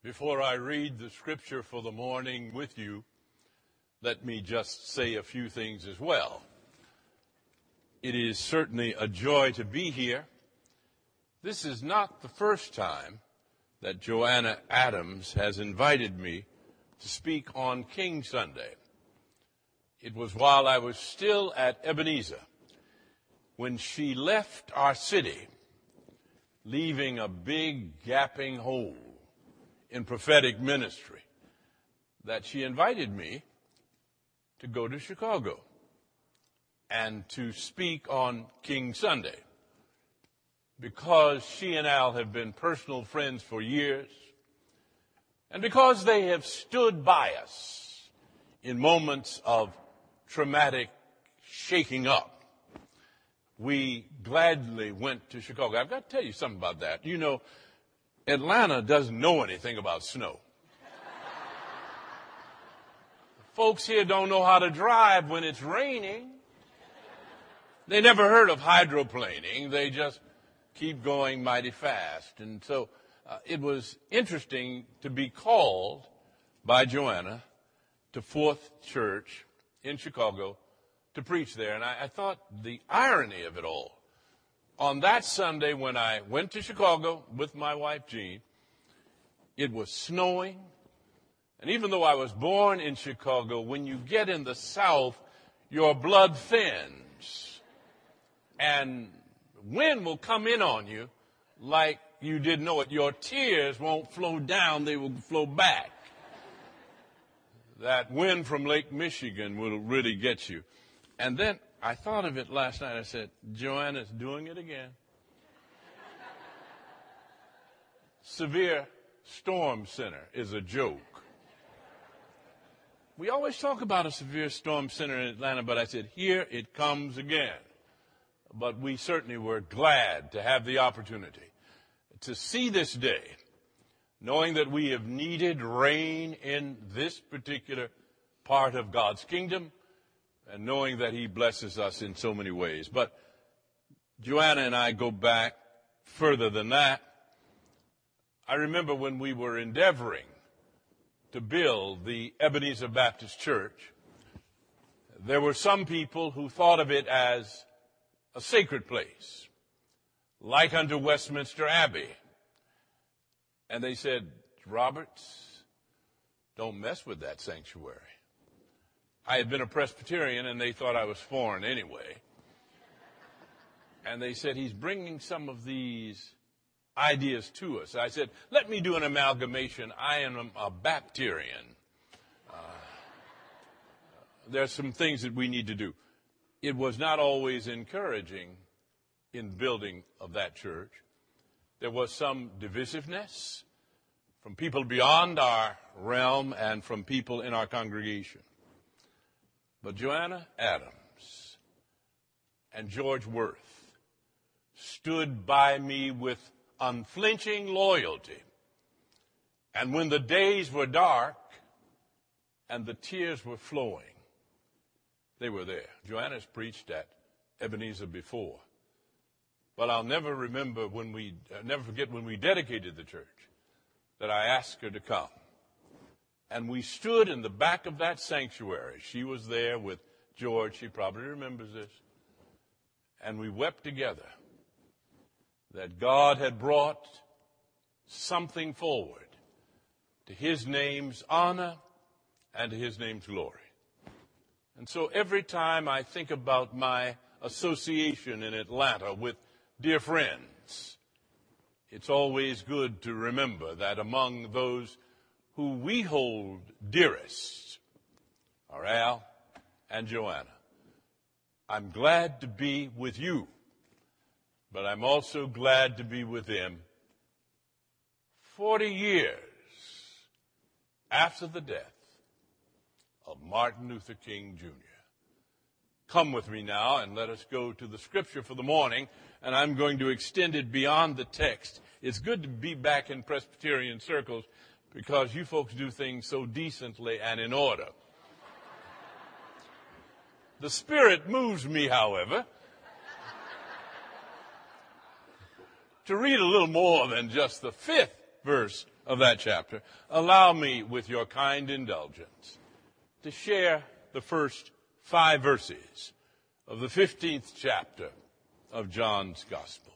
Before I read the scripture for the morning with you, let me just say a few things as well. It is certainly a joy to be here. This is not the first time that Joanna Adams has invited me to speak on King Sunday. It was while I was still at Ebenezer when she left our city, leaving a big gaping hole in prophetic ministry, that she invited me to go to Chicago and to speak on King Sunday. Because she and Al have been personal friends for years, and because they have stood by us in moments of traumatic shaking up, we gladly went to Chicago. I've got to tell you something about that. You know, Atlanta doesn't know anything about snow. Folks here don't know how to drive when it's raining. They never heard of hydroplaning. They just keep going mighty fast. And so it was interesting to be called by Joanna to Fourth Church in Chicago to preach there. And I thought the irony of it all. On that Sunday when I went to Chicago with my wife Jean, it was snowing. And even though I was born in Chicago, when you get in the South, your blood thins. And wind will come in on you like you didn't know it. Your tears won't flow down, they will flow back. That wind from Lake Michigan will really get you. And then I thought of it last night. I said, Joanna's doing it again. Severe storm center is a joke. We always talk about a severe storm center in Atlanta, but I said, here it comes again. But we certainly were glad to have the opportunity to see this day, knowing that we have needed rain in this particular part of God's kingdom, and knowing that he blesses us in so many ways. But Joanna and I go back further than that. I remember when we were endeavoring to build the Ebenezer Baptist Church, there were some people who thought of it as a sacred place, like unto Westminster Abbey. And they said, Roberts, don't mess with that sanctuary. I had been a Presbyterian, and they thought I was foreign anyway. And they said, he's bringing some of these ideas to us. I said, let me do an amalgamation. I am a Baptarian. There's some things that we need to do. It was not always encouraging in building of that church. There was some divisiveness from people beyond our realm and from people in our congregation. But Joanna Adams and George Worth stood by me with unflinching loyalty. And when the days were dark and the tears were flowing, they were there. Joanna's preached at Ebenezer before. But I'll never forget when we dedicated the church that I asked her to come. And we stood in the back of that sanctuary. She was there with George. She probably remembers this. And we wept together that God had brought something forward to his name's honor and to his name's glory. And so every time I think about my association in Atlanta with dear friends, it's always good to remember that among those who we hold dearest are Al and Joanna. I'm glad to be with you, but I'm also glad to be with them 40 years after the death of Martin Luther King Jr. Come with me now and let us go to the scripture for the morning, and I'm going to extend it beyond the text. It's good to be back in Presbyterian circles because you folks do things so decently and in order. The Spirit moves me, however, to read a little more than just the 5th verse of that chapter, allow me, with your kind indulgence, to share the first 5 verses of the 15th chapter of John's Gospel.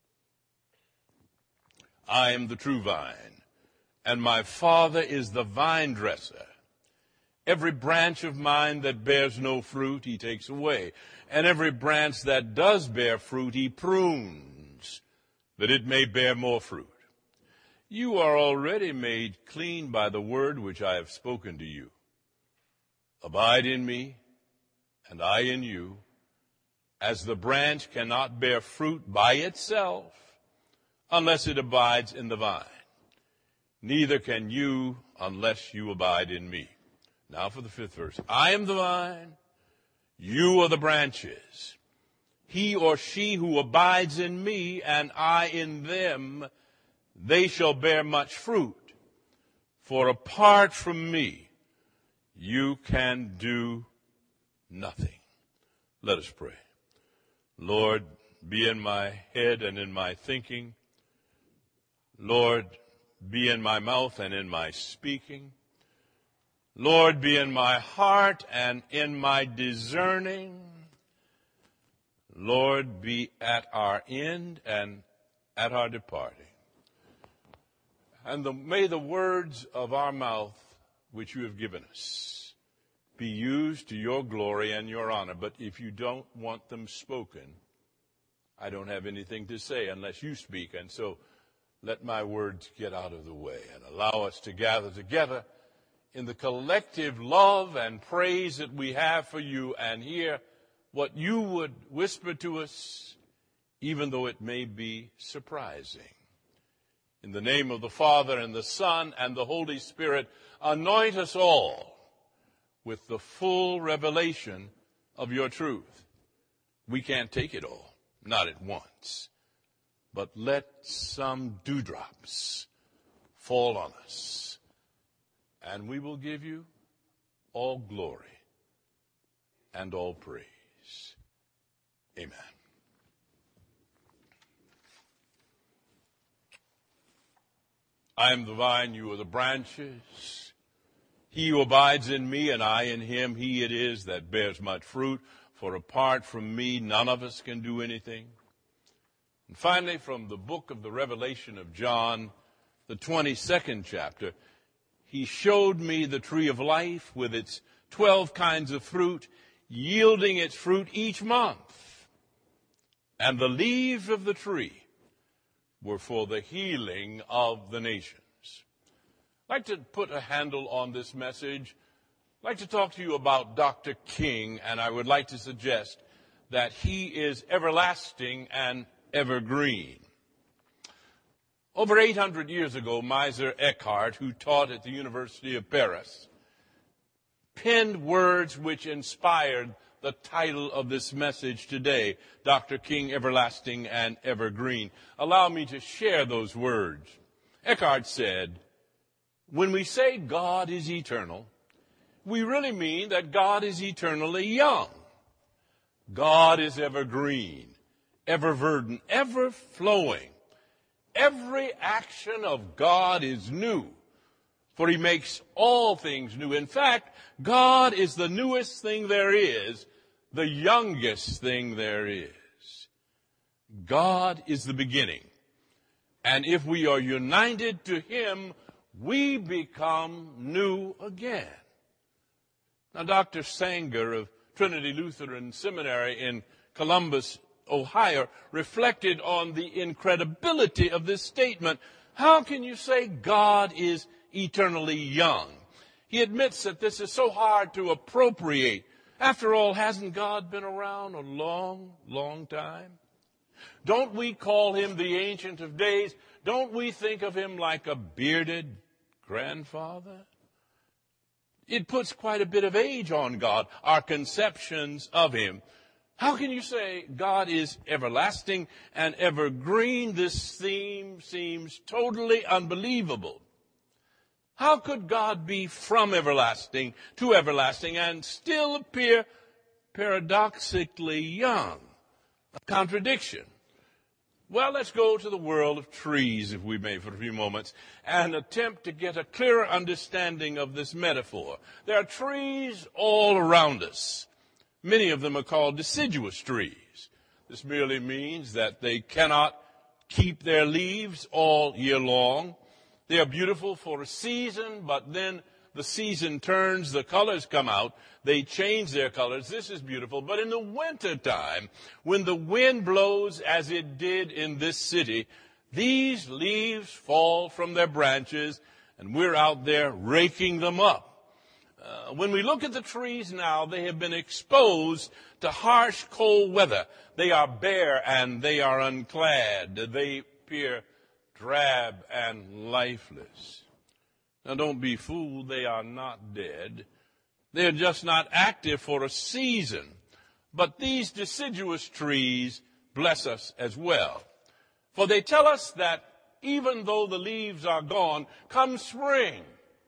I am the true vine, and my Father is the vine dresser. Every branch of mine that bears no fruit, he takes away. And every branch that does bear fruit, he prunes, that it may bear more fruit. You are already made clean by the word which I have spoken to you. Abide in me, and I in you, as the branch cannot bear fruit by itself unless it abides in the vine. Neither can you unless you abide in me. Now for the 5th verse. I am the vine, you are the branches. He or she who abides in me and I in them, they shall bear much fruit. For apart from me, you can do nothing. Let us pray. Lord, be in my head and in my thinking. Lord, be in my mouth and in my speaking. Lord, be in my heart and in my discerning. Lord, be at our end and at our departing. And may the words of our mouth, which you have given us, be used to your glory and your honor. But if you don't want them spoken, I don't have anything to say unless you speak. And so let my words get out of the way and allow us to gather together in the collective love and praise that we have for you and hear what you would whisper to us, even though it may be surprising. In the name of the Father and the Son and the Holy Spirit, anoint us all with the full revelation of your truth. We can't take it all, not at once. But let some dewdrops fall on us, and we will give you all glory and all praise. Amen. I am the vine, you are the branches. He who abides in me and I in him, he it is that bears much fruit. For apart from me, none of us can do anything. And finally, from the book of the Revelation of John, the 22nd chapter, he showed me the tree of life with its 12 kinds of fruit, yielding its fruit each month. And the leaves of the tree were for the healing of the nations. I'd like to put a handle on this message. I'd like to talk to you about Dr. King, and I would like to suggest that he is everlasting and evergreen. Over 800 years ago, Miser Eckhart, who taught at the University of Paris, penned words which inspired the title of this message today, Dr. King, Everlasting and Evergreen. Allow me to share those words. Eckhart said, when we say God is eternal, we really mean that God is eternally young. God is evergreen, ever verdant, ever flowing. Every action of God is new, for he makes all things new. In fact, God is the newest thing there is, the youngest thing there is. God is the beginning. And if we are united to him, we become new again. Now, Dr. Sanger of Trinity Lutheran Seminary in Columbus, Ohio, reflected on the incredibility of this statement. How can you say God is eternally young? He admits that this is so hard to appropriate. After all, hasn't God been around a long, long time? Don't we call him the Ancient of Days? Don't we think of him like a bearded grandfather? It puts quite a bit of age on God, our conceptions of him. How can you say God is everlasting and evergreen? This theme seems totally unbelievable. How could God be from everlasting to everlasting and still appear paradoxically young? A contradiction. Well, let's go to the world of trees, if we may, for a few moments, and attempt to get a clearer understanding of this metaphor. There are trees all around us. Many of them are called deciduous trees. This merely means that they cannot keep their leaves all year long. They are beautiful for a season, but then the season turns, the colors come out, they change their colors. This is beautiful. But in the wintertime, when the wind blows as it did in this city, these leaves fall from their branches, and we're out there raking them up. When we look at the trees now, they have been exposed to harsh, cold weather. They are bare and they are unclad. They appear drab and lifeless. Now, don't be fooled. They are not dead. They are just not active for a season. But these deciduous trees bless us as well. For they tell us that even though the leaves are gone, come spring,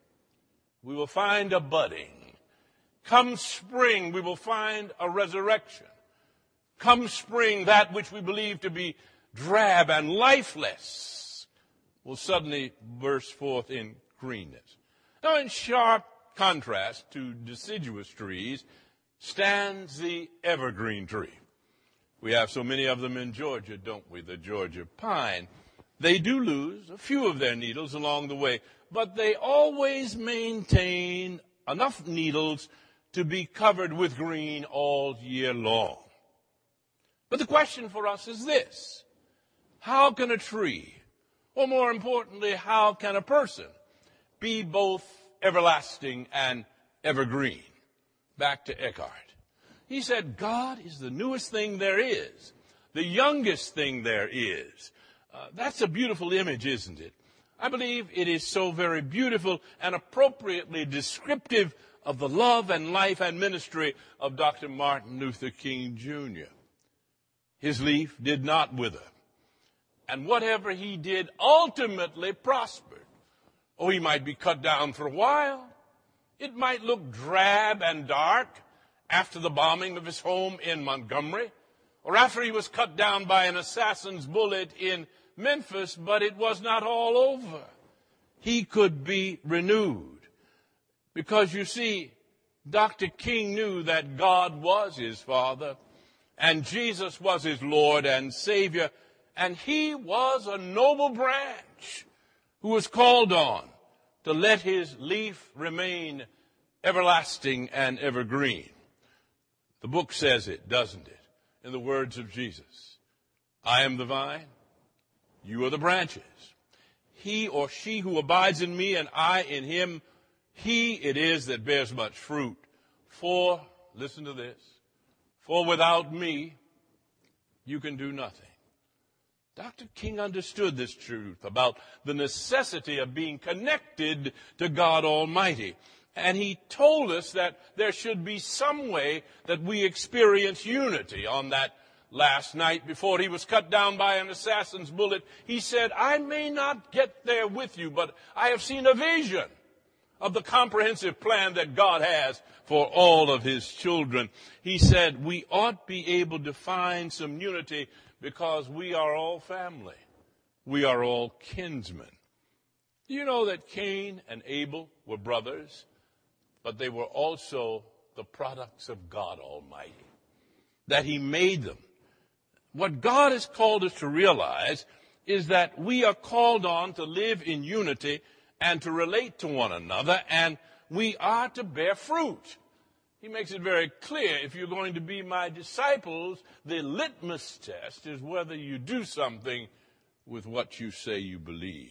we will find a budding. Come spring, we will find a resurrection. Come spring, that which we believe to be drab and lifeless will suddenly burst forth in greenness. Now, in sharp contrast to deciduous trees stands the evergreen tree. We have so many of them in Georgia, don't we? The Georgia pine. They do lose a few of their needles along the way, but they always maintain enough needles to be covered with green all year long. But the question for us is this: how can a tree, or more importantly, how can a person be both everlasting and evergreen? Back to Eckhart. He said, God is the newest thing there is, the youngest thing there is. That's a beautiful image, isn't it? I believe it is so very beautiful and appropriately descriptive of the love and life and ministry of Dr. Martin Luther King Jr. His leaf did not wither, and whatever he did ultimately prospered. Oh, he might be cut down for a while. It might look drab and dark after the bombing of his home in Montgomery, or after he was cut down by an assassin's bullet in Memphis, but it was not all over. He could be renewed. Because you see, Dr. King knew that God was his Father, and Jesus was his Lord and Savior, and he was a noble branch who was called on to let his leaf remain everlasting and evergreen. The book says it, doesn't it? In the words of Jesus, I am the vine, you are the branches. He or she who abides in me and I in him, he it is that bears much fruit. For, listen to this, for without me, you can do nothing. Dr. King understood this truth about the necessity of being connected to God Almighty. And he told us that there should be some way that we experience unity. On that last night before he was cut down by an assassin's bullet, he said, I may not get there with you, but I have seen a vision of the comprehensive plan that God has for all of his children. He said, we ought be able to find some unity because we are all family. We are all kinsmen. Do you know that Cain and Abel were brothers, but they were also the products of God Almighty, that he made them? What God has called us to realize is that we are called on to live in unity and to relate to one another, and we are to bear fruit. He makes it very clear, if you're going to be my disciples, the litmus test is whether you do something with what you say you believe.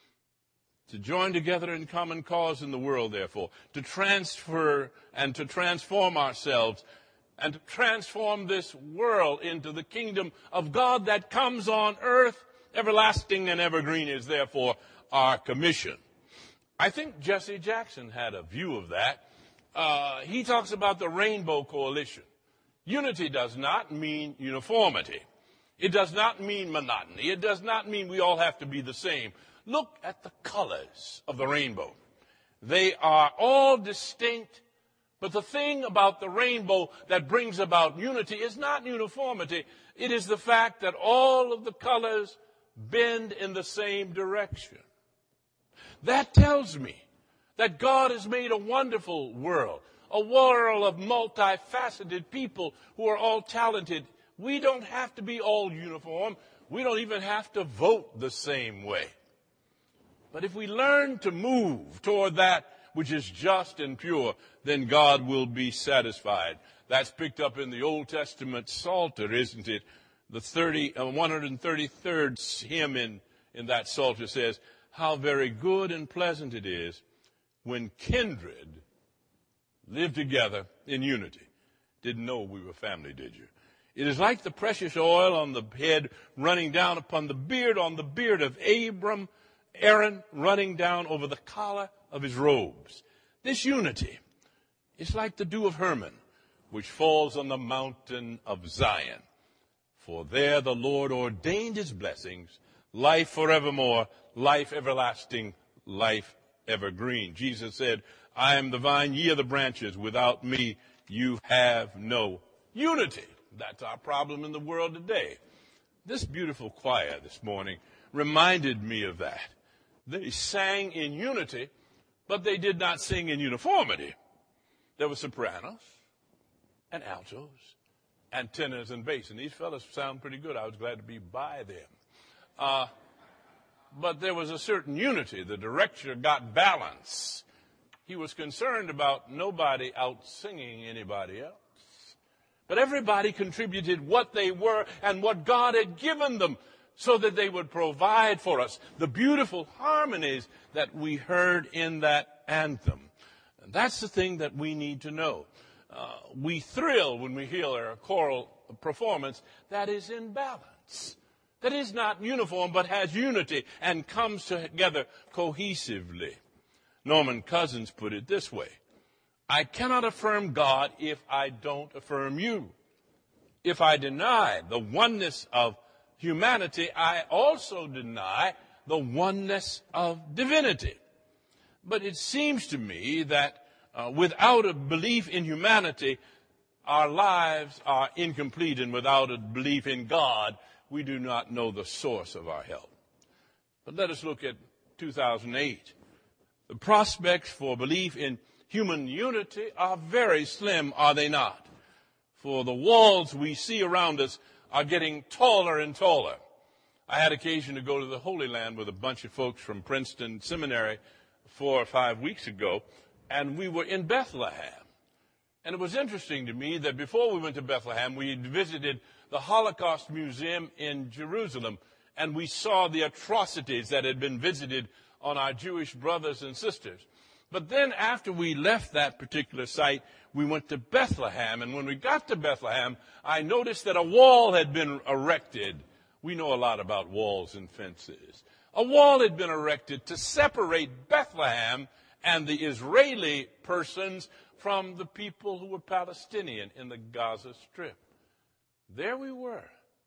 To join together in common cause in the world, therefore, to transfer and to transform ourselves and to transform this world into the kingdom of God that comes on earth, everlasting and evergreen, is therefore our commission. I think Jesse Jackson had a view of that. He talks about the Rainbow Coalition. Unity does not mean uniformity. It does not mean monotony. It does not mean we all have to be the same. Look at the colors of the rainbow. They are all distinct, But the thing about the rainbow that brings about unity is not uniformity. It is the fact that all of the colors bend in the same direction. That tells me that God has made a wonderful world, a world of multifaceted people who are all talented. We don't have to be all uniform. We don't even have to vote the same way. But if we learn to move toward that which is just and pure, then God will be satisfied. That's picked up in the Old Testament Psalter, isn't it? The 133rd hymn in that Psalter says, "How very good and pleasant it is when kindred live together in unity." Didn't know we were family, did you? It is like the precious oil on the head running down upon the beard, on the beard of Aaron running down over the collar of his robes. This unity is like the dew of Hermon, which falls on the mountain of Zion. For there the Lord ordained his blessings, life forevermore, life everlasting, life evergreen. Jesus said, "I am the vine, ye are the branches. Without me, you have no unity." That's our problem in the world today. This beautiful choir this morning reminded me of that. They sang in unity, but they did not sing in uniformity. There were sopranos and altos and tenors and bass, and these fellas sound pretty good. I was glad to be by them. But there was a certain unity. The director got balance. He was concerned about nobody out-singing anybody else. But everybody contributed what they were and what God had given them so that they would provide for us the beautiful harmonies that we heard in that anthem. And that's the thing that we need to know. We thrill when we hear a choral performance that is in balance, that is not uniform but has unity and comes together cohesively. Norman Cousins put it this way: I cannot affirm God if I don't affirm you. If I deny the oneness of humanity, I also deny the oneness of divinity. But it seems to me that without a belief in humanity, our lives are incomplete, and without a belief in God, we do not know the source of our help. But let us look at 2008. The prospects for belief in human unity are very slim, are they not? For the walls we see around us are getting taller and taller. I had occasion to go to the Holy Land with a bunch of folks from Princeton Seminary 4 or 5 weeks ago, and we were in Bethlehem. And it was interesting to me that before we went to Bethlehem, we had visited the Holocaust Museum in Jerusalem, and we saw the atrocities that had been visited on our Jewish brothers and sisters. But then after we left that particular site, we went to Bethlehem. And when we got to Bethlehem, I noticed that a wall had been erected. We know a lot about walls and fences. A wall had been erected to separate Bethlehem and the Israeli persons from the people who were Palestinian in the Gaza Strip. There we were,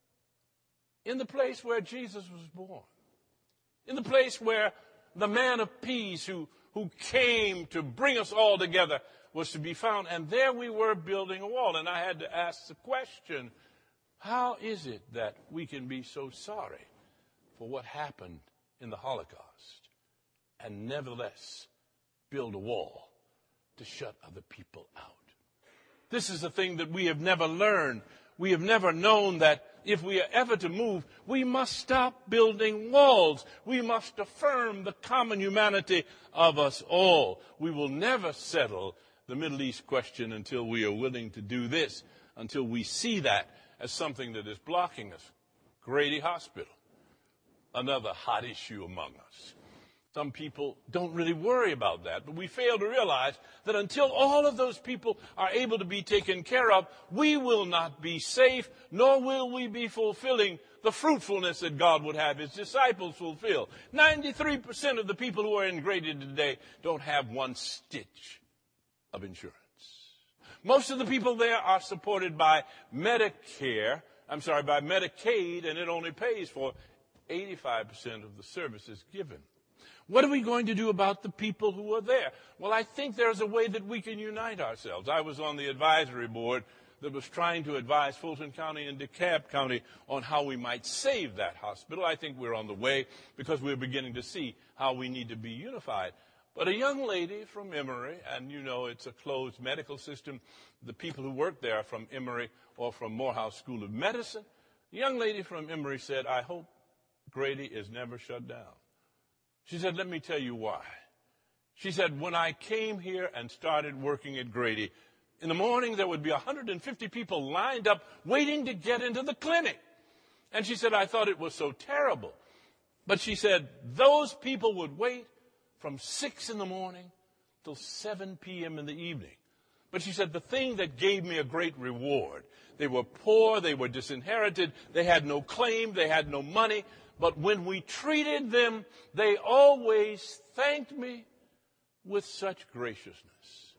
in the place where Jesus was born, in the place where the man of peace who came to bring us all together was to be found. And there we were building a wall. And I had to ask the question, how is it that we can be so sorry for what happened in the Holocaust and nevertheless build a wall to shut other people out? This is a thing that we have never learned. We have never known that if we are ever to move, we must stop building walls. We must affirm the common humanity of us all. We will never settle the Middle East question until we are willing to do this, until we see that as something that is blocking us. Grady Hospital, another hot issue among us. Some people don't really worry about that, but we fail to realize that until all of those people are able to be taken care of, we will not be safe, nor will we be fulfilling the fruitfulness that God would have his disciples fulfill. 93% of the people who are in Grady today don't have one stitch of insurance. Most of the people there are supported by Medicaid, and it only pays for 85% of the services given. What are we going to do about the people who are there? Well, I think there's a way that we can unite ourselves. I was on the advisory board that was trying to advise Fulton County and DeKalb County on how we might save that hospital. I think we're on the way because we're beginning to see how we need to be unified. But a young lady from Emory, and you know it's a closed medical system. The people who work there are from Emory or from Morehouse School of Medicine. The young lady from Emory said, I hope Grady is never shut down. She said, let me tell you why. She said, when I came here and started working at Grady, in the morning there would be 150 people lined up waiting to get into the clinic. And she said, I thought it was so terrible. But she said, those people would wait from 6 in the morning till 7 p.m. in the evening. But she said, the thing that gave me a great reward, they were poor, they were disinherited, they had no claim, they had no money. But when we treated them, they always thanked me with such graciousness.